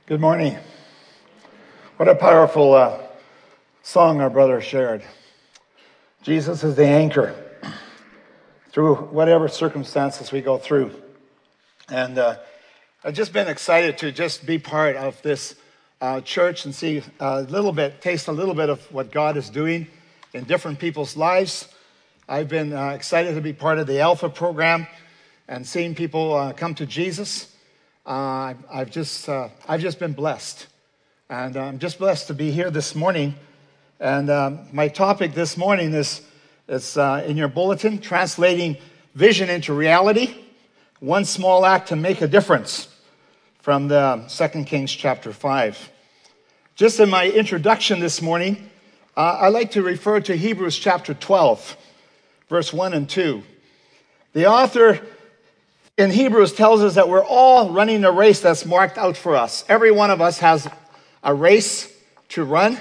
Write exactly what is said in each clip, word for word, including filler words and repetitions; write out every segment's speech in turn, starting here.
Good morning. What a powerful uh, song our brother shared. Jesus is the anchor through whatever circumstances we go through. And uh, I've just been excited to just be part of this uh, church and see a little bit, taste a little bit of what God is doing in different people's lives. I've been uh, excited to be part of the Alpha program and seeing people uh, come to Jesus. Uh, I've just uh, I've just been blessed, and I'm just blessed to be here this morning. And um, my topic this morning is is uh, in your bulletin: translating vision into reality. One small act to make a difference, from the Second Kings chapter five. Just in my introduction this morning, uh, I like to refer to Hebrews chapter twelve, verse one and two. The author in Hebrews tells us that we're all running a race that's marked out for us. Every one of us has a race to run,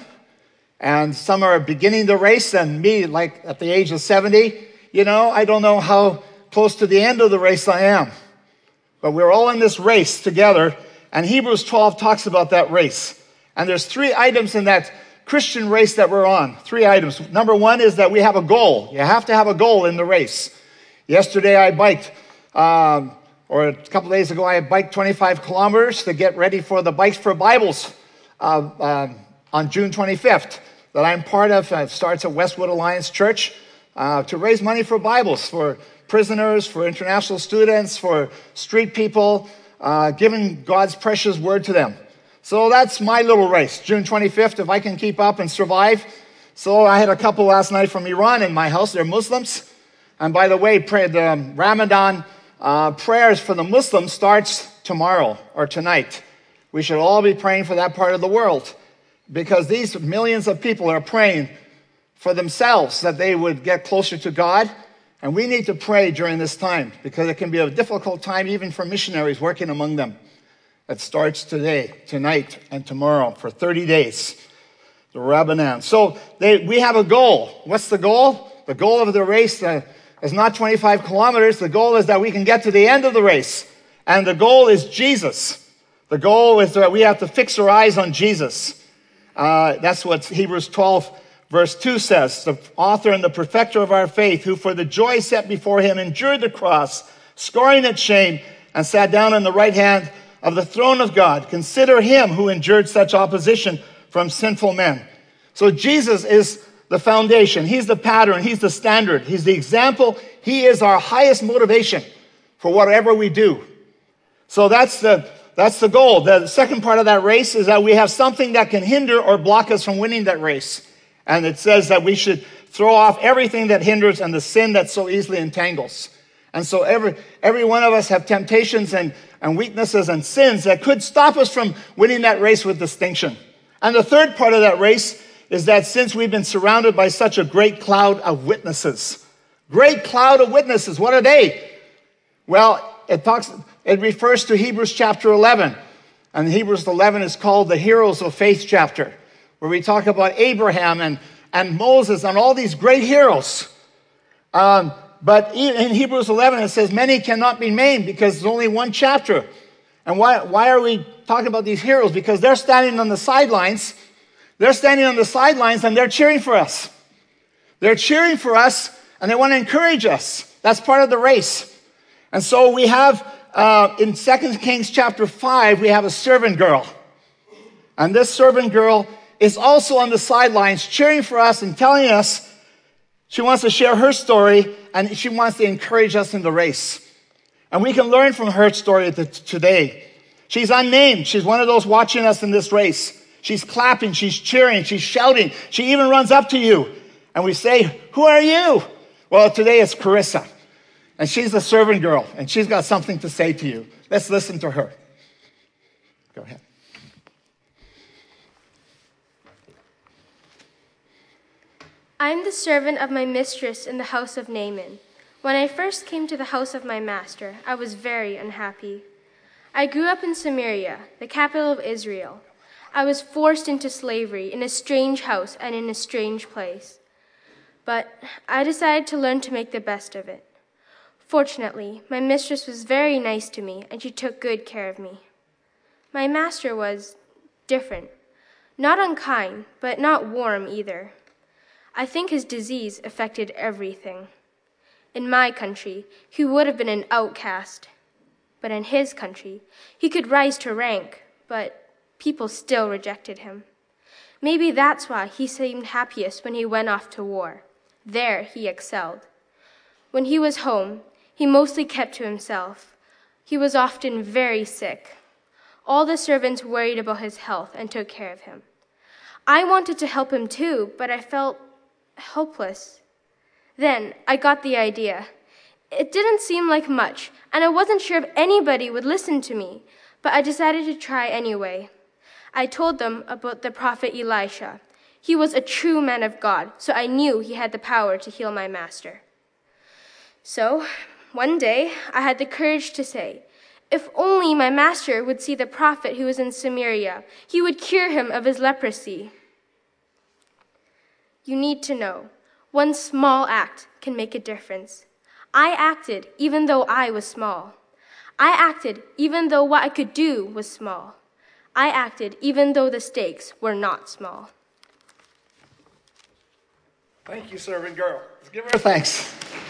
and some are beginning the race, and me, like at the age of seventy, you know, I don't know how close to the end of the race I am. But we're all in this race together, and Hebrews twelve talks about that race. And there's three items in that Christian race that we're on. Three items. Number one is that we have a goal. You have to have a goal in the race. Yesterday I biked Um, or a couple days ago, I biked twenty-five kilometers to get ready for the Bikes for Bibles uh, uh, on June twenty-fifth that I'm part of. It starts at Westwood Alliance Church uh, to raise money for Bibles, for prisoners, for international students, for street people, uh, giving God's precious word to them. So that's my little race, June twenty-fifth, if I can keep up and survive. So I had a couple last night from Iran in my house. They're Muslims. And by the way, pray, the Ramadan Uh, prayers for the Muslims starts tomorrow or tonight. We should all be praying for that part of the world, because these millions of people are praying for themselves that they would get closer to God. And we need to pray during this time, because it can be a difficult time even for missionaries working among them. It starts today, tonight, and tomorrow for thirty days, the Ramadan. So they, we have a goal. What's the goal? The goal of the race uh, It's not twenty-five kilometers. The goal is that we can get to the end of the race. And the goal is Jesus. The goal is that we have to fix our eyes on Jesus. Uh, that's what Hebrews twelve verse two says. The author and the perfecter of our faith, who for the joy set before him endured the cross, scorning its shame, and sat down on the right hand of the throne of God. Consider him who endured such opposition from sinful men. So Jesus is the foundation. He's the pattern. He's the standard. He's the example. He is our highest motivation for whatever we do. So that's the that's the goal. The second part of that race is that we have something that can hinder or block us from winning that race. And it says that we should throw off everything that hinders and the sin that so easily entangles. And so every every one of us have temptations and, and weaknesses and sins that could stop us from winning that race with distinction. And the third part of that race is that since we've been surrounded by such a great cloud of witnesses, great cloud of witnesses, what are they? Well, it talks, it refers to Hebrews chapter eleven. And Hebrews eleven is called the Heroes of Faith chapter, where we talk about Abraham and, and Moses and all these great heroes. Um, but in Hebrews eleven, it says, many cannot be named because there's only one chapter. And why, why are we talking about these heroes? Because they're standing on the sidelines. They're standing on the sidelines and they're cheering for us. They're cheering for us and they want to encourage us. That's part of the race. And so we have, uh, in Second Kings chapter five, we have a servant girl. And this servant girl is also on the sidelines cheering for us and telling us she wants to share her story and she wants to encourage us in the race. And we can learn from her story today. She's unnamed. She's one of those watching us in this race. She's clapping, she's cheering, she's shouting. She even runs up to you. And we say, who are you? Well, today it's Carissa. And she's a servant girl. And she's got something to say to you. Let's listen to her. Go ahead. I'm the servant of my mistress in the house of Naaman. When I first came to the house of my master, I was very unhappy. I grew up in Samaria, the capital of Israel. I was forced into slavery in a strange house and in a strange place. But I decided to learn to make the best of it. Fortunately, my mistress was very nice to me and she took good care of me. My master was different. Not unkind, but not warm either. I think his disease affected everything. In my country, he would have been an outcast. But in his country, he could rise to rank, but people still rejected him. Maybe that's why he seemed happiest when he went off to war. There he excelled. When he was home, he mostly kept to himself. He was often very sick. All the servants worried about his health and took care of him. I wanted to help him too, but I felt helpless. Then I got the idea. It didn't seem like much, and I wasn't sure if anybody would listen to me, but I decided to try anyway. I told them about the prophet Elisha. He was a true man of God, so I knew he had the power to heal my master. So, one day, I had the courage to say, if only my master would see the prophet who was in Samaria, he would cure him of his leprosy. You need to know, one small act can make a difference. I acted even though I was small. I acted even though what I could do was small. I acted even though the stakes were not small. Thank you, servant girl. Let's give her thanks.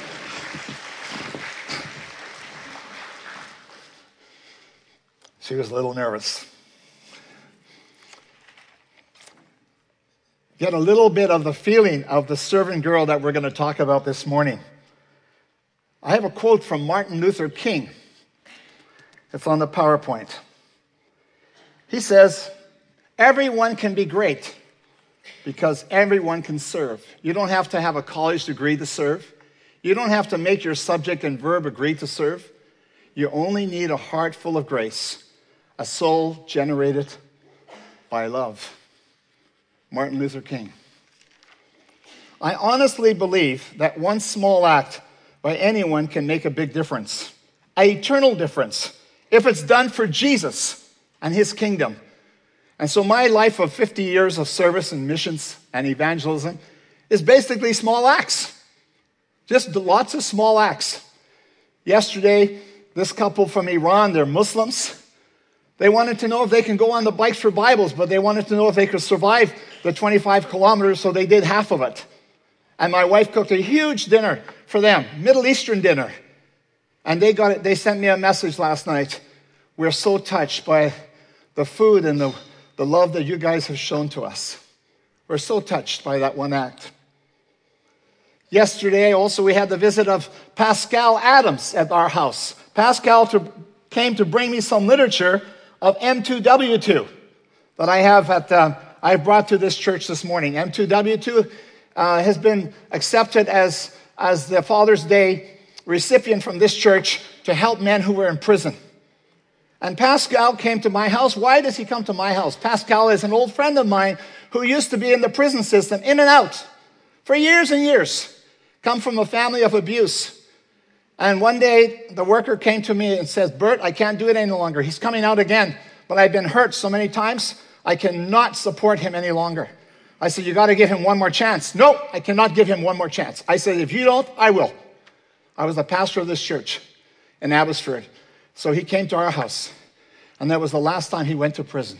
She was a little nervous. Get a little bit of the feeling of the servant girl that we're going to talk about this morning. I have a quote from Martin Luther King. It's on the PowerPoint. He says, everyone can be great because everyone can serve. You don't have to have a college degree to serve. You don't have to make your subject and verb agree to serve. You only need a heart full of grace, a soul generated by love. Martin Luther King. I honestly believe that one small act by anyone can make a big difference, an eternal difference, if it's done for Jesus and his kingdom. And so my life of fifty years of service and missions and evangelism is basically small acts. Just lots of small acts. Yesterday, this couple from Iran, they're Muslims. They wanted to know if they can go on the Bikes for Bibles, but they wanted to know if they could survive the twenty-five kilometers, so they did half of it. And my wife cooked a huge dinner for them, Middle Eastern dinner. And they got it. They sent me a message last night. We're so touched by the food and the, the love that you guys have shown to us. We're so touched by that one act. Yesterday, also, we had the visit of Pascal Adams at our house. Pascal to, came to bring me some literature of M two W two that I have at uh, I brought to this church this morning. M two W two uh, has been accepted as as the Father's Day recipient from this church to help men who were in prison. And Pascal came to my house. Why does he come to my house? Pascal is an old friend of mine who used to be in the prison system, in and out, for years and years. Come from a family of abuse. And one day, the worker came to me and says, Bert, I can't do it any longer. He's coming out again, but I've been hurt so many times, I cannot support him any longer. I said, you got to give him one more chance. No, I cannot give him one more chance. I said, if you don't, I will. I was the pastor of this church in Abbotsford. So he came to our house, and that was the last time he went to prison.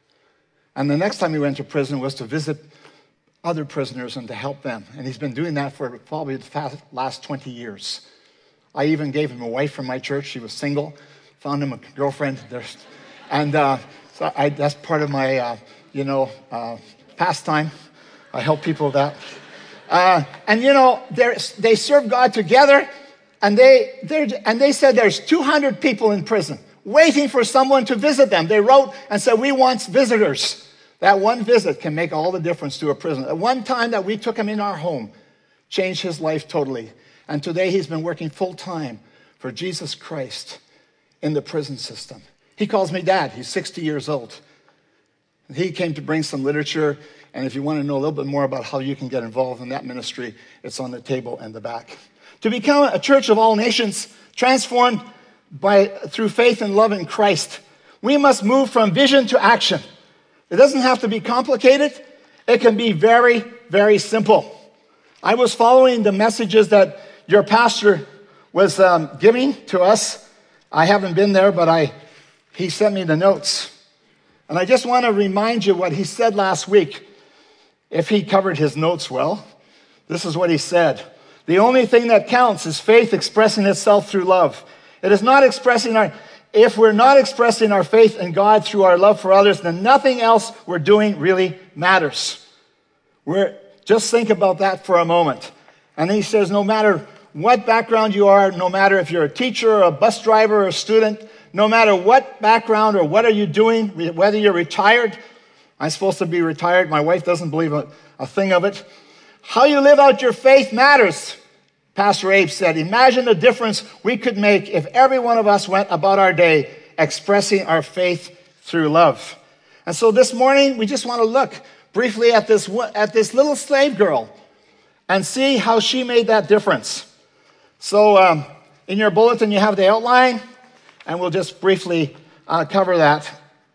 And the next time he went to prison was to visit other prisoners and to help them. And he's been doing that for probably the last twenty years. I even gave him a wife from my church. She was single. Found him a girlfriend. There's, and uh, so I, that's part of my, uh, you know, uh, pastime. I help people with that. Uh, and, you know, they serve God together. And they and they said there's two hundred people in prison waiting for someone to visit them. They wrote and said, we want visitors. That one visit can make all the difference to a prisoner. At one time that we took him in our home, changed his life totally. And today he's been working full-time for Jesus Christ in the prison system. He calls me dad. He's sixty years old. He came to bring some literature. And if you want to know a little bit more about how you can get involved in that ministry, it's on the table in the back. To become a church of all nations, transformed by through faith and love in Christ, we must move from vision to action. It doesn't have to be complicated. It can be very, very simple. I was following the messages that your pastor was um, giving to us. I haven't been there, but I he sent me the notes. And I just want to remind you what he said last week. If he covered his notes well, this is what he said. The only thing that counts is faith expressing itself through love. It is not expressing our, if we're not expressing our faith in God through our love for others, then nothing else we're doing really matters. We're, just think about that for a moment. And he says, no matter what background you are, no matter if you're a teacher or a bus driver or a student, no matter what background or what are you doing, whether you're retired, I'm supposed to be retired, my wife doesn't believe a, a thing of it. How you live out your faith matters, Pastor Abe said. Imagine the difference we could make if every one of us went about our day expressing our faith through love. And so this morning, we just want to look briefly at this, at this little slave girl and see how she made that difference. So um, in your bulletin, you have the outline, and we'll just briefly uh, cover that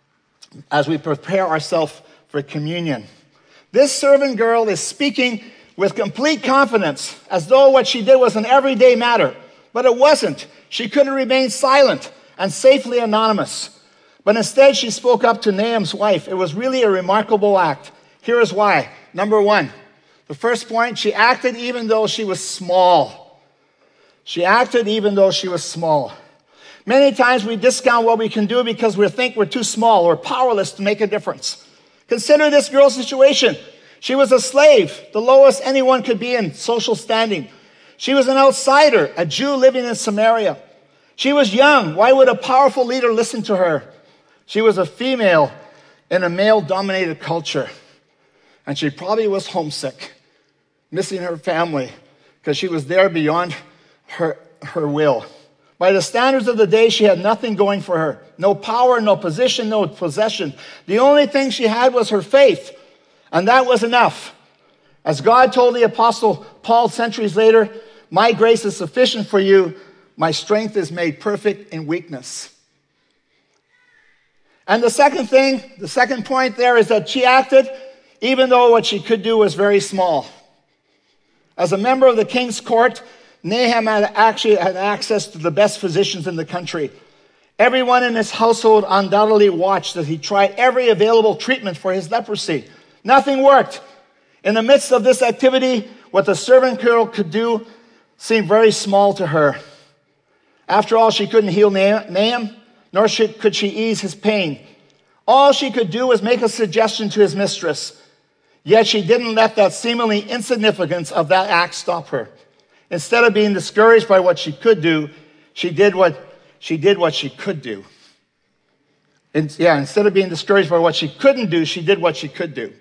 as we prepare ourselves for communion. This servant girl is speaking with complete confidence, as though what she did was an everyday matter. But it wasn't. She couldn't remain silent and safely anonymous. But instead, she spoke up to Nahum's wife. It was really a remarkable act. Here is why. Number one, the first point, she acted even though she was small. She acted even though she was small. Many times we discount what we can do because we think we're too small or powerless to make a difference. Consider this girl's situation. She was a slave, the lowest anyone could be in social standing. She was an outsider, a Jew living in Samaria. She was young. Why would a powerful leader listen to her? She was a female in a male-dominated culture. And she probably was homesick, missing her family, because she was there beyond her, her will. By the standards of the day, she had nothing going for her. No power, no position, no possession. The only thing she had was her faith. And that was enough. As God told the Apostle Paul centuries later, my grace is sufficient for you. My strength is made perfect in weakness. And the second thing, the second point there is that she acted even though what she could do was very small. As a member of the king's court, Nahum had actually had access to the best physicians in the country. Everyone in his household undoubtedly watched as he tried every available treatment for his leprosy. Nothing worked. In the midst of this activity, what the servant girl could do seemed very small to her. After all, she couldn't heal Nahum, nor could she ease his pain. All she could do was make a suggestion to his mistress. Yet she didn't let that seemingly insignificance of that act stop her. Instead of being discouraged by what she could do, she did what she did what she could do. And, yeah, instead of being discouraged by what she couldn't do, she did what she could do.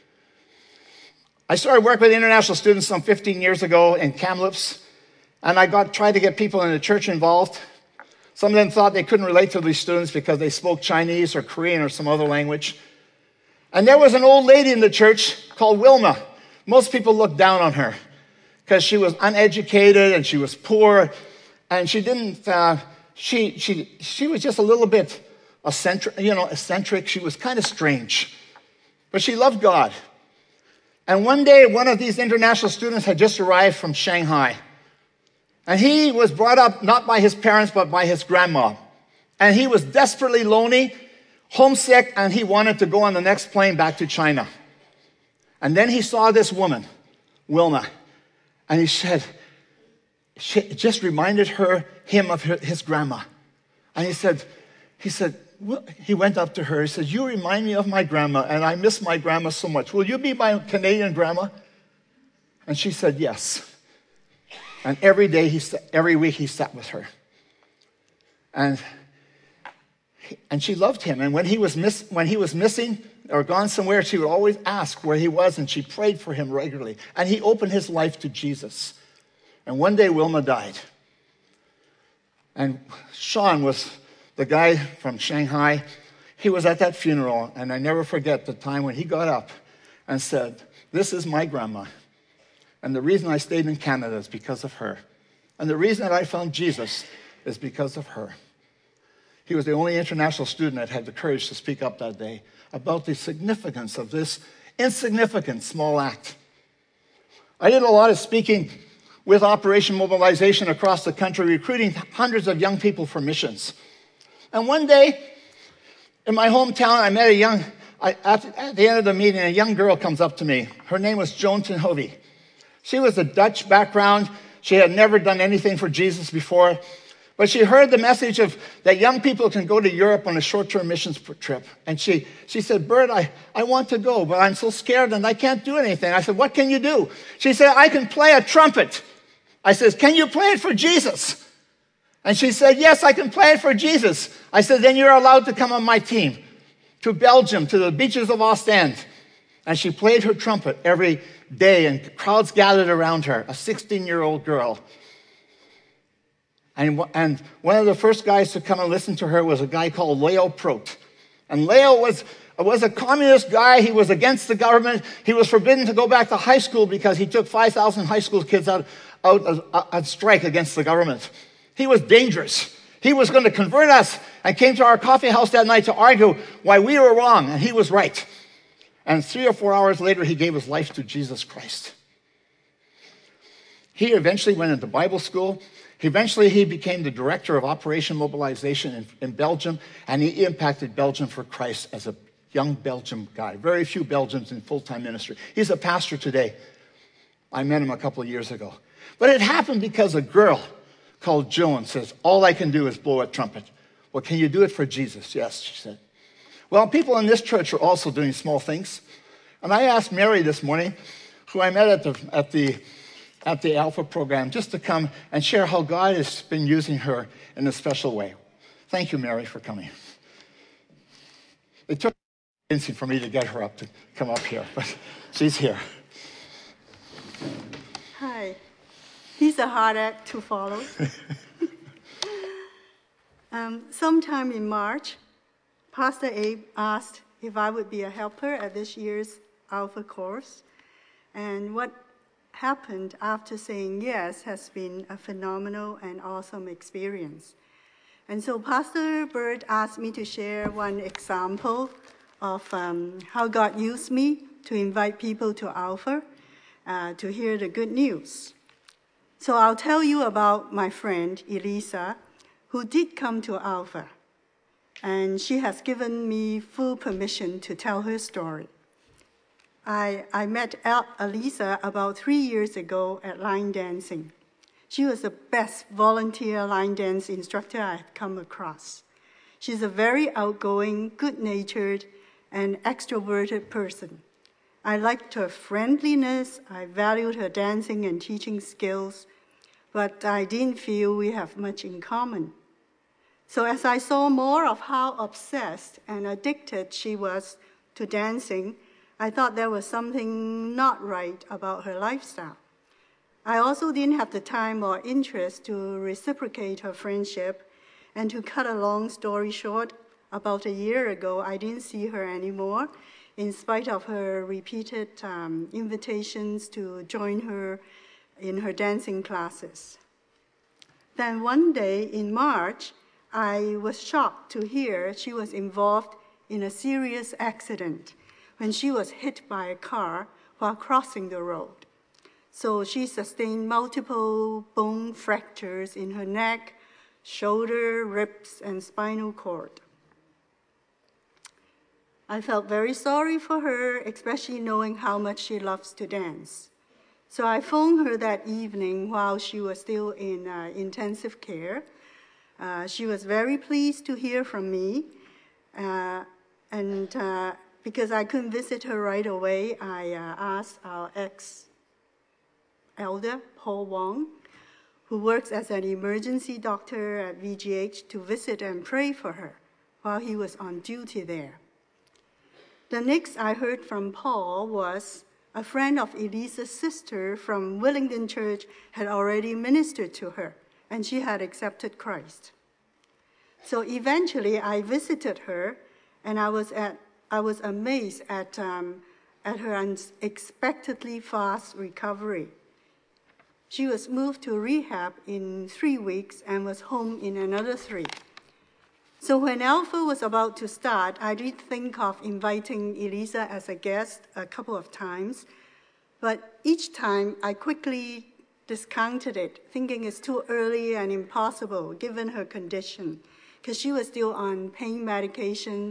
I started work with international students some fifteen years ago in Kamloops, and I got tried to get people in the church involved. Some of them thought they couldn't relate to these students because they spoke Chinese or Korean or some other language. And there was an old lady in the church called Wilma. Most people looked down on her because she was uneducated and she was poor, and she didn't. Uh, she she she was just a little bit eccentric. You know, eccentric. She was kind of strange, but she loved God. And one day, one of these international students had just arrived from Shanghai. And he was brought up not by his parents, but by his grandma. And he was desperately lonely, homesick, and he wanted to go on the next plane back to China. And then he saw this woman, Wilma. And he said, she, it just reminded her, him of her, his grandma. And he said, he said, he went up to her. He said, you remind me of my grandma, and I miss my grandma so much. Will you be my Canadian grandma? And she said, yes. And every day, he every week, he sat with her. And, and she loved him. And when he was miss, when he was missing or gone somewhere, she would always ask where he was, and she prayed for him regularly. And he opened his life to Jesus. And one day, Wilma died. And Sean was the guy from Shanghai. He was at that funeral, and I never forget the time when he got up and said, this is my grandma. And the reason I stayed in Canada is because of her. And the reason that I found Jesus is because of her. He was the only international student that had the courage to speak up that day about the significance of this insignificant small act. I did a lot of speaking with Operation Mobilization across the country, recruiting hundreds of young people for missions. And one day, In my hometown, I met a young, I, at, at the end of the meeting, a young girl comes up to me. Her name was Joan ten Hovey. She was a Dutch background. She had never done anything for Jesus before. But she heard the message of that young people can go to Europe on a short-term missions trip. And she, she said, Bert, I, I want to go, but I'm so scared and I can't do anything. I said, what can you do? She said, I can play a trumpet. I said, can you play it for Jesus? And she said, yes, I can play it for Jesus. I said, then you're allowed to come on my team to Belgium, to the beaches of Ostend. And she played her trumpet every day, and crowds gathered around her, a sixteen-year-old girl. And, and one of the first guys to come and listen to her was a guy called Leo Prout. And Leo was, was a communist guy. He was against the government. He was forbidden to go back to high school because he took five thousand high school kids out, out on strike against the government. He was dangerous. He was going to convert us and came to our coffee house that night to argue why we were wrong and he was right. And three or four hours later, he gave his life to Jesus Christ. He eventually went into Bible school. Eventually, he became the director of Operation Mobilization in, in Belgium, and he impacted Belgium for Christ as a young Belgian guy. Very few Belgians in full-time ministry. He's a pastor today. I met him a couple of years ago. But it happened because a girl called Joan says, all I can do is blow a trumpet. Well, can you do it for Jesus? Yes, she said. Well, people in this church are also doing small things. And I asked Mary this morning, who I met at the, at the, at the Alpha program, just to come and share how God has been using her in a special way. Thank you, Mary, for coming. It took for me to get her up to come up here, but she's here. Hi. He's a hard act to follow. um, sometime in March, Pastor Abe asked if I would be a helper at this year's Alpha course. And what happened after saying yes has been a phenomenal and awesome experience. And so Pastor Bert asked me to share one example of um, how God used me to invite people to Alpha uh, to hear the good news. So I'll tell you about my friend, Elisa, who did come to Alpha. And she has given me full permission to tell her story. I, I met El- Elisa about three years ago at line dancing. She was the best volunteer line dance instructor I had come across. She's a very outgoing, good-natured, and extroverted person. I liked her friendliness, I valued her dancing and teaching skills, but I didn't feel we have much in common. So as I saw more of how obsessed and addicted she was to dancing, I thought there was something not right about her lifestyle. I also didn't have the time or interest to reciprocate her friendship, and to cut a long story short, about a year ago, I didn't see her anymore, in spite of her repeated um, invitations to join her in her dancing classes. Then one day in March, I was shocked to hear she was involved in a serious accident when she was hit by a car while crossing the road. So she sustained multiple bone fractures in her neck, shoulder, ribs, and spinal cord. I felt very sorry for her, especially knowing how much she loves to dance. So I phoned her that evening while she was still in uh, intensive care. Uh, she was very pleased to hear from me. Uh, and uh, because I couldn't visit her right away, I uh, asked our ex-elder, Paul Wong, who works as an emergency doctor at V G H, to visit and pray for her while he was on duty there. The next I heard from Paul was a friend of Elisa's sister from Willingdon Church had already ministered to her, and she had accepted Christ. So eventually I visited her, and I was at I was amazed at, um, at her unexpectedly fast recovery. She was moved to rehab in three weeks and was home in another three. So when Alpha was about to start, I did think of inviting Elisa as a guest a couple of times, but each time I quickly discounted it, thinking it's too early and impossible given her condition, because she was still on pain medication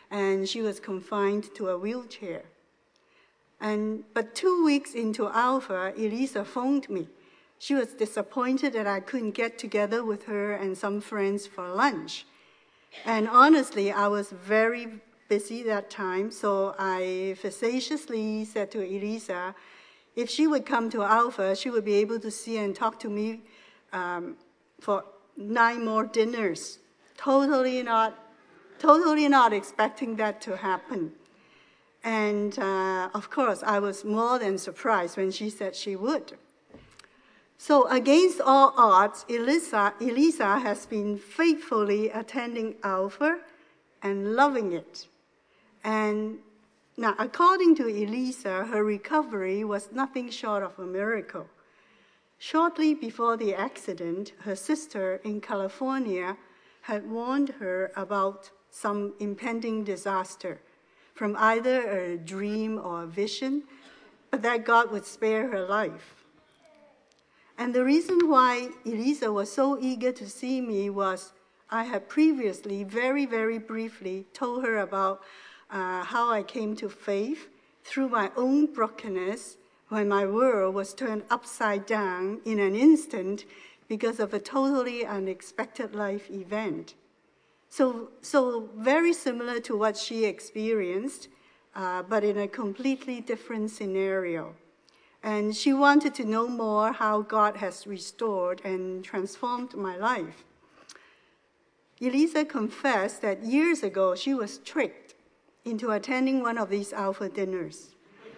and she was confined to a wheelchair. And, but two weeks into Alpha, Elisa phoned me. She was disappointed that I couldn't get together with her and some friends for lunch. And honestly, I was very busy that time, so I facetiously said to Elisa, if she would come to Alpha, she would be able to see and talk to me um, for nine more dinners. Totally not, totally not expecting that to happen. And uh, of course, I was more than surprised when she said she would. So against all odds, Elisa, Elisa has been faithfully attending Alpha and loving it. And now, according to Elisa, her recovery was nothing short of a miracle. Shortly before the accident, her sister in California had warned her about some impending disaster from either a dream or a vision, but that God would spare her life. And the reason why Elisa was so eager to see me was I had previously, very, very briefly, told her about uh, how I came to faith through my own brokenness when my world was turned upside down in an instant because of a totally unexpected life event. So, so very similar to what she experienced, uh, but in a completely different scenario. And she wanted to know more how God has restored and transformed my life. Elisa confessed that years ago she was tricked into attending one of these Alpha dinners,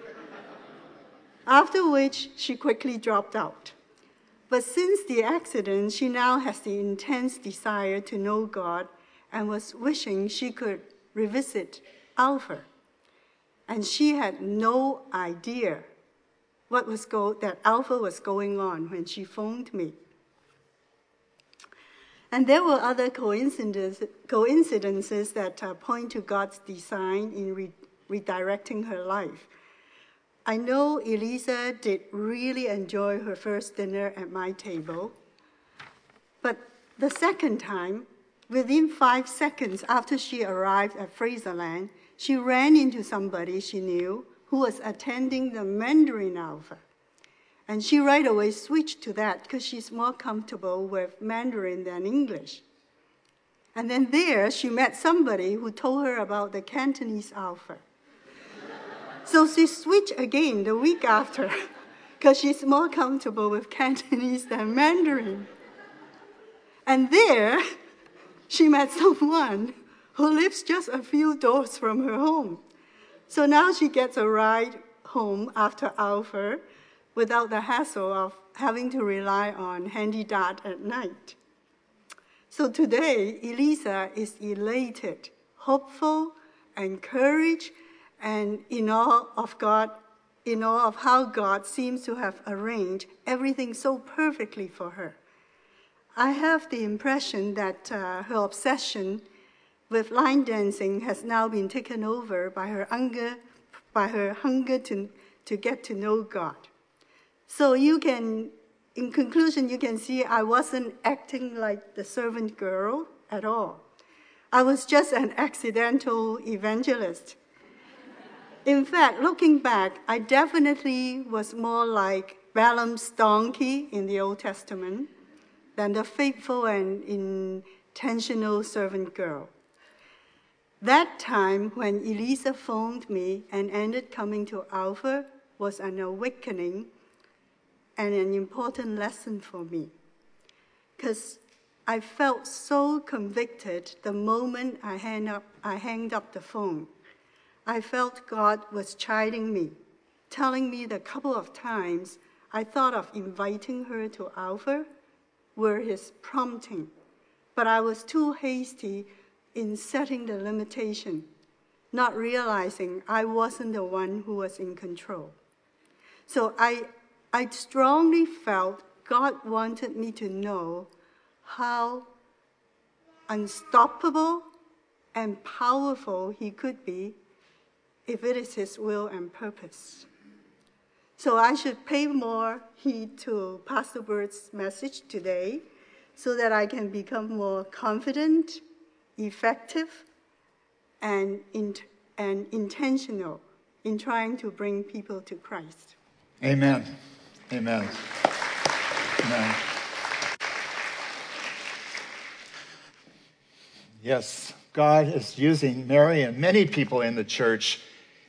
after which she quickly dropped out. But since the accident, she now has the intense desire to know God and was wishing she could revisit Alpha. And she had no idea what was go- that Alpha was going on when she phoned me. And there were other coincidences, coincidences that uh, point to God's design in re- redirecting her life. I know Elisa did really enjoy her first dinner at my table, but the second time, within five seconds after she arrived at Fraserland, she ran into somebody she knew who was attending the Mandarin Alpha. And she right away switched to that because she's more comfortable with Mandarin than English. And then there, she met somebody who told her about the Cantonese Alpha. So she switched again the week after because she's more comfortable with Cantonese than Mandarin. And there, she met someone who lives just a few doors from her home. So now she gets a ride home after Alpha without the hassle of having to rely on handy dad at night. So today, Elisa is elated, hopeful, encouraged, and in awe of God, in awe of how God seems to have arranged everything so perfectly for her. I have the impression that uh, her obsession with line dancing has now been taken over by her hunger, by her hunger to, to get to know God. So you can, in conclusion, you can see I wasn't acting like the servant girl at all. I was just an accidental evangelist. In fact, looking back, I definitely was more like Balaam's donkey in the Old Testament than the faithful and intentional servant girl. That time when Elisa phoned me and ended coming to Alpha was an awakening and an important lesson for me, because I felt so convicted the moment I hang up, I hanged up the phone. I felt God was chiding me, telling me the couple of times I thought of inviting her to Alpha were his prompting, but I was too hasty in setting the limitation, not realizing I wasn't the one who was in control. So I, I strongly felt God wanted me to know how unstoppable and powerful he could be if it is his will and purpose. So I should pay more heed to Pastor Bird's message today so that I can become more confident, effective, and, in, and intentional in trying to bring people to Christ. Amen. Amen. Amen. Yes, God is using Mary and many people in the church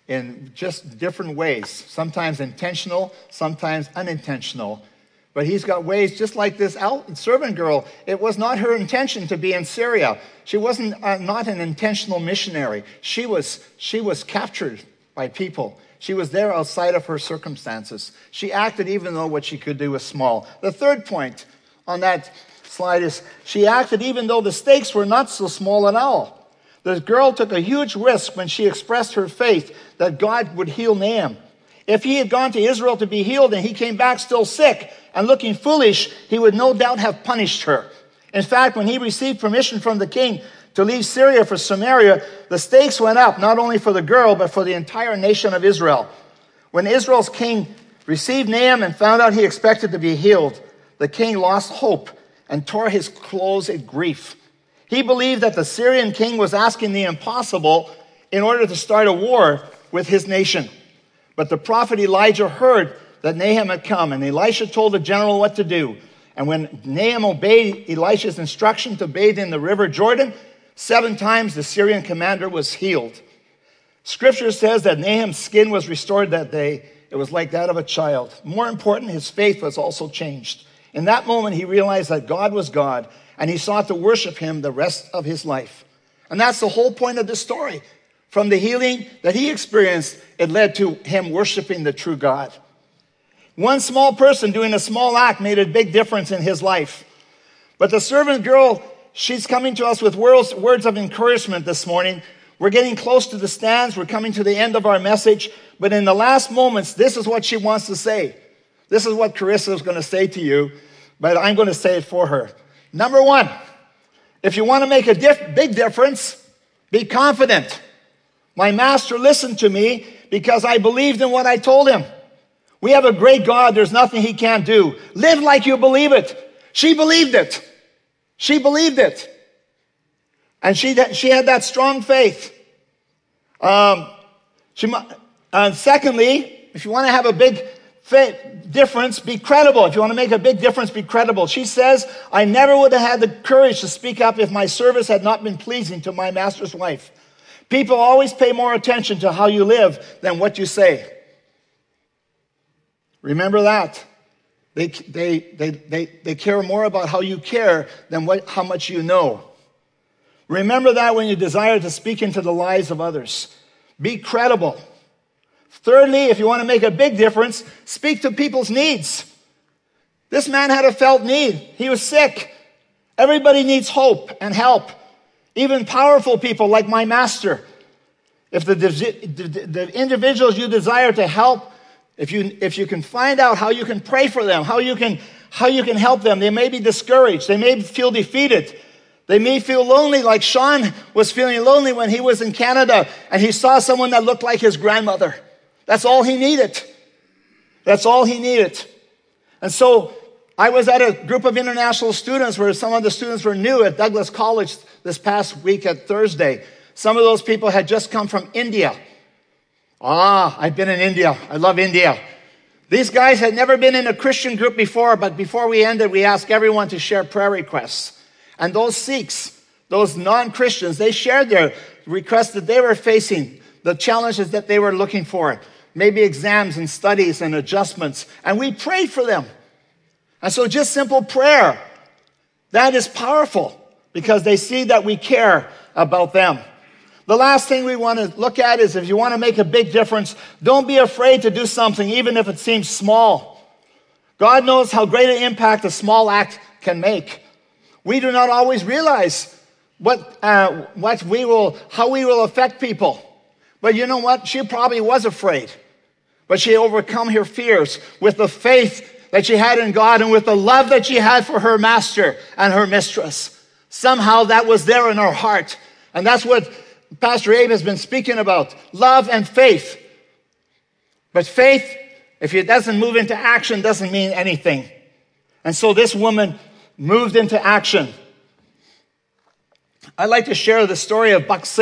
in just different ways, sometimes intentional, sometimes unintentional. But he's got ways, just like this servant girl. It was not her intention to be in Syria. She wasn't uh, not an intentional missionary. She was, she was captured by people. She was there outside of her circumstances. She acted even though what she could do was small. The third point on that slide is she acted even though the stakes were not so small at all. The girl took a huge risk when she expressed her faith that God would heal Naaman. If he had gone to Israel to be healed and he came back still sick and looking foolish, he would no doubt have punished her. In fact, when he received permission from the king to leave Syria for Samaria, the stakes went up not only for the girl, but for the entire nation of Israel. When Israel's king received Naaman and found out he expected to be healed, the king lost hope and tore his clothes in grief. He believed that the Syrian king was asking the impossible in order to start a war with his nation. But the prophet Elijah heard that Naaman had come, and Elisha told the general what to do. And when Naaman obeyed Elisha's instruction to bathe in the river Jordan, seven times the Syrian commander was healed. Scripture says that Naaman's skin was restored that day. It was like that of a child. More important, his faith was also changed. In that moment, he realized that God was God, and he sought to worship him the rest of his life. And that's the whole point of this story. From the healing that he experienced, it led to him worshiping the true God. One small person doing a small act made a big difference in his life. But the servant girl, she's coming to us with words, words of encouragement this morning. We're getting close to the stands. We're coming to the end of our message. But in the last moments, this is what she wants to say. This is what Carissa is going to say to you, but I'm going to say it for her. Number one, if you want to make a diff- big difference, be confident. My master listened to me because I believed in what I told him. We have a great God. There's nothing he can't do. Live like you believe it. She believed it. She believed it. And she, she had that strong faith. Um, she, uh, secondly, if you want to have a big difference, be credible. If you want to make a big difference, be credible. She says, I never would have had the courage to speak up if my service had not been pleasing to my master's wife. People always pay more attention to how you live than what you say. Remember that. They, they, they, they, they care more about how you care than what, how much you know. Remember that when you desire to speak into the lives of others. Be credible. Thirdly, if you want to make a big difference, speak to people's needs. This man had a felt need. He was sick. Everybody needs hope and help. Even powerful people like my master. If the, the, the individuals you desire to help, if you, if you can find out how you can pray for them, how you can, how you can help them, they may be discouraged. They may feel defeated. They may feel lonely, like Sean was feeling lonely when he was in Canada and he saw someone that looked like his grandmother. That's all he needed. That's all he needed. And so I was at a group of international students where some of the students were new at Douglas College this past week at Thursday. Some of those people had just come from India. Ah, I've been in India. I love India. These guys had never been in a Christian group before, but before we ended, we asked everyone to share prayer requests. And those Sikhs, those non-Christians, they shared their requests that they were facing, the challenges that they were looking for, maybe exams and studies and adjustments. And we prayed for them. And so just simple prayer, that is powerful because they see that we care about them. The last thing we want to look at is if you want to make a big difference, don't be afraid to do something, even if it seems small. God knows how great an impact a small act can make. We do not always realize what, uh, what we will, how we will affect people. But you know what? She probably was afraid. But she overcome her fears with the faith that she had in God and with the love that she had for her master and her mistress. Somehow that was there in her heart. And that's what Pastor Abe has been speaking about. Love and faith. But faith, if it doesn't move into action, doesn't mean anything. And so this woman moved into action. I'd like to share the story of Buck Singh.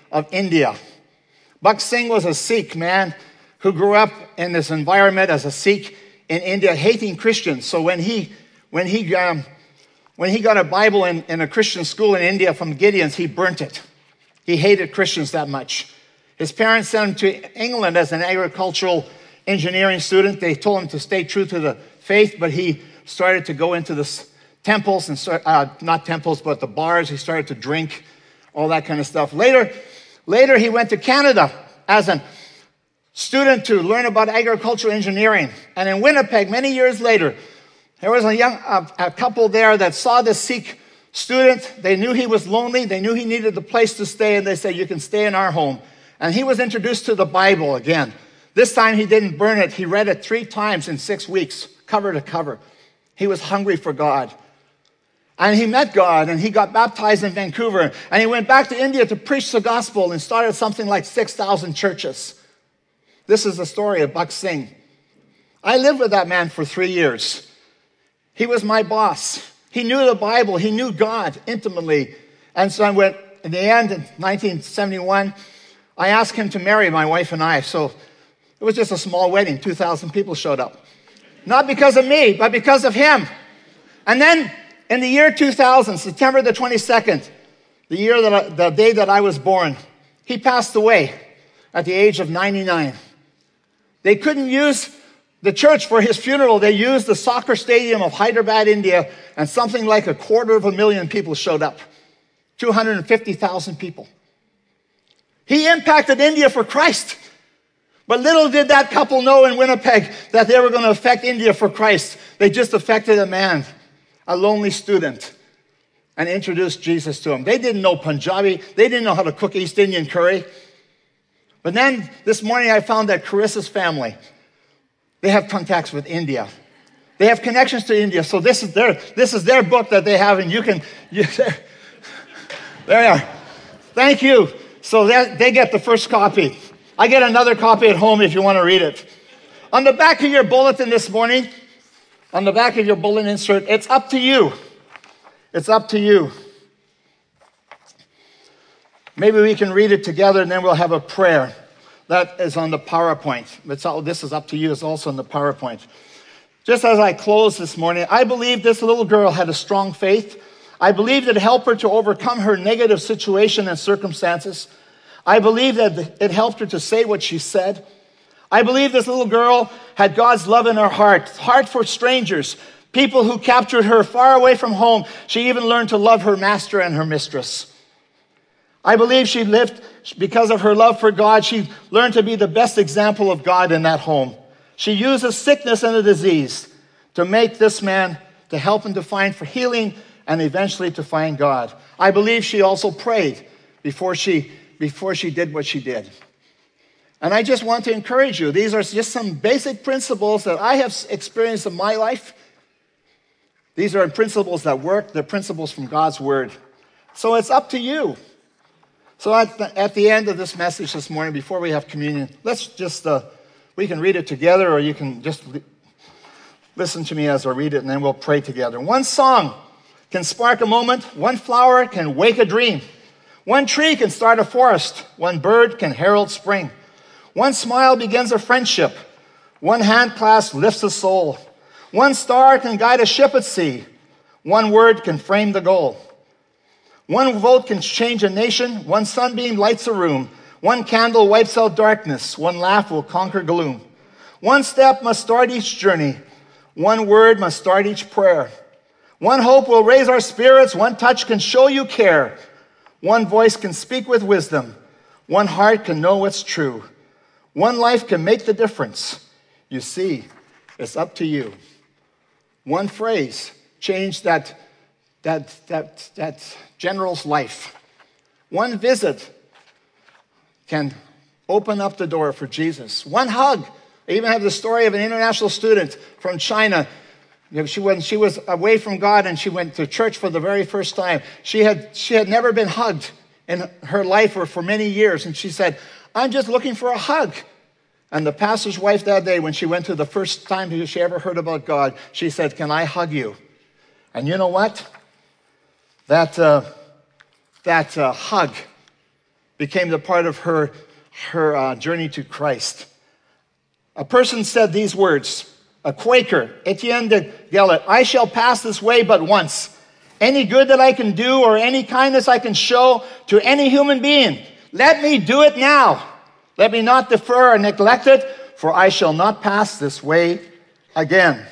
of India. Bhakt Singh was a Sikh man who grew up in this environment as a Sikh in India, hating Christians. So when he when he um, when he got a Bible in, in a Christian school in India from Gideon's, he burnt it. He hated Christians that much. His parents sent him to England as an agricultural engineering student. They told him to stay true to the faith, but he started to go into the temples and start, uh, not temples, but the bars. He started to drink, all that kind of stuff. Later, later he went to Canada as a student to learn about agricultural engineering. And in Winnipeg, many years later, there was a young a, a couple there that saw this Sikh student. They knew he was lonely. They knew he needed a place to stay, and they said, "You can stay in our home." And he was introduced to the Bible again. This time he didn't burn it. He read it three times in six weeks, cover to cover. He was hungry for God. And he met God, and he got baptized in Vancouver. And he went back to India to preach the gospel and started something like six thousand churches. This is the story of Bhakt Singh. I lived with that man for three years. He was my boss. He knew the Bible. He knew God intimately. And so I went, in the end, in nineteen seventy-one, I asked him to marry my wife and I. So it was just a small wedding. two thousand people showed up. Not because of me, but because of him. And then in the year two thousand, September the twenty-second, the year that I, the day that I was born, he passed away at the age of ninety-nine. They couldn't use the church for his funeral. They used the soccer stadium of Hyderabad, India, and something like a quarter of a million people showed up. two hundred fifty thousand people. He impacted India for Christ. But little did that couple know in Winnipeg that they were going to affect India for Christ. They just affected a man, a lonely student, and introduced Jesus to him. They didn't know Punjabi. They didn't know how to cook East Indian curry. But then this morning I found that Carissa's family, they have contacts with India. They have connections to India. So this is their, this is their book that they have, and you can, you, there they are. Thank you. So that, they get the first copy. I get another copy at home if you want to read it. On the back of your bulletin this morning, on the back of your bulletin insert, it's up to you. It's up to you. Maybe we can read it together and then we'll have a prayer. That is on the PowerPoint. It's all, this is up to you. It's also on the PowerPoint. Just as I close this morning, I believe this little girl had a strong faith. I believe it helped her to overcome her negative situation and circumstances. I believe that it helped her to say what she said. I believe this little girl had God's love in her heart, heart for strangers, people who captured her far away from home. She even learned to love her master and her mistress. I believe she lived, because of her love for God, she learned to be the best example of God in that home. She uses sickness and a disease to make this man, to help him to find for healing and eventually to find God. I believe she also prayed before she, before she did what she did. And I just want to encourage you. These are just some basic principles that I have experienced in my life. These are principles that work. They're principles from God's word. So it's up to you. So at the, at the end of this message this morning, before we have communion, let's just, uh, we can read it together, or you can just li- listen to me as I read it, and then we'll pray together. One song can spark a moment. One flower can wake a dream. One tree can start a forest. One bird can herald spring. One smile begins a friendship. One hand clasp lifts a soul. One star can guide a ship at sea. One word can frame the goal. One vote can change a nation. One sunbeam lights a room. One candle wipes out darkness. One laugh will conquer gloom. One step must start each journey. One word must start each prayer. One hope will raise our spirits. One touch can show you care. One voice can speak with wisdom. One heart can know what's true. One life can make the difference. You see, it's up to you. One phrase changed that, that, that, that general's life. One visit can open up the door for Jesus. One hug. I even have the story of an international student from China. She, when she was away from God and she went to church for the very first time, she had, she had never been hugged in her life or for many years. And she said, I'm just looking for a hug. And the pastor's wife that day, when she went to the first time she ever heard about God, she said, can I hug you? And you know what? That, uh, that uh, hug became the part of her, her uh, journey to Christ. A person said these words, a Quaker, Etienne de Gellet, I shall pass this way but once. Any good that I can do or any kindness I can show to any human being, let me do it now. Let me not defer or neglect it, for I shall not pass this way again.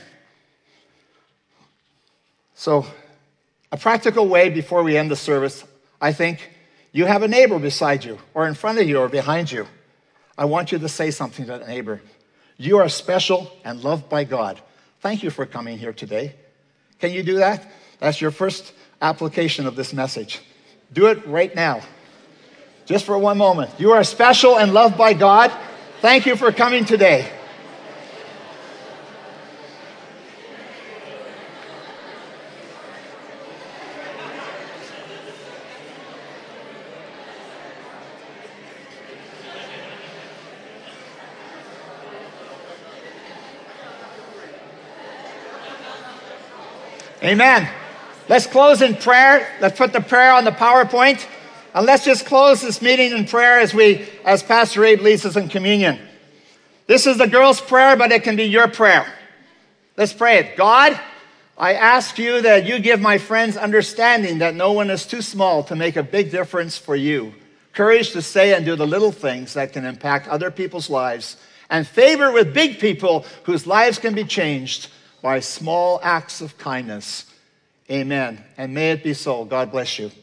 So, a practical way before we end the service, I think you have a neighbor beside you, or in front of you, or behind you. I want you to say something to that neighbor. You are special and loved by God. Thank you for coming here today. Can you do that? That's your first application of this message. Do it right now. Just for one moment. You are special and loved by God. Thank you for coming today. Amen. Let's close in prayer. Let's put the prayer on the PowerPoint. And let's just close this meeting in prayer as we, as Pastor Abe leads us in communion. This is the girl's prayer, but it can be your prayer. Let's pray it. God, I ask you that you give my friends understanding that no one is too small to make a big difference for you. Courage to say and do the little things that can impact other people's lives. And favor with big people whose lives can be changed by small acts of kindness. Amen. And may it be so. God bless you.